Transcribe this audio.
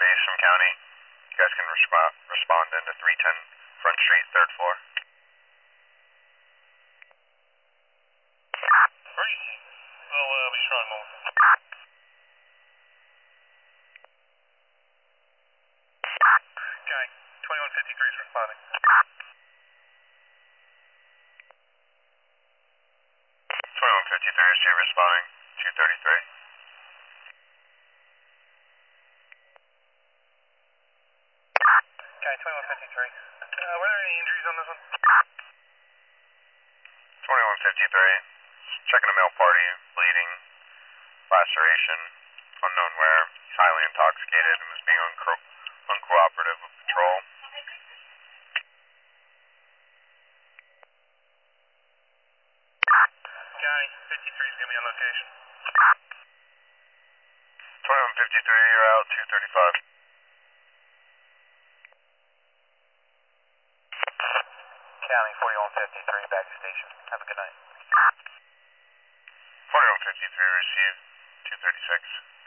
Reese from County. You guys can respond into 310 Front Street, 3rd floor. Reese, I'll be strong moment. Guy, 2153 is responding. 2153 is responding, 233. Guy, 2153. Were there any injuries on this one? 2153. Checking a male party, bleeding, laceration, unknown where. He's highly intoxicated and was being uncooperative with patrol. Guy, 53 is going to be on location. 2153, you're out, 235. County, 4153, back to station. Have a good night. 4153 received, 236.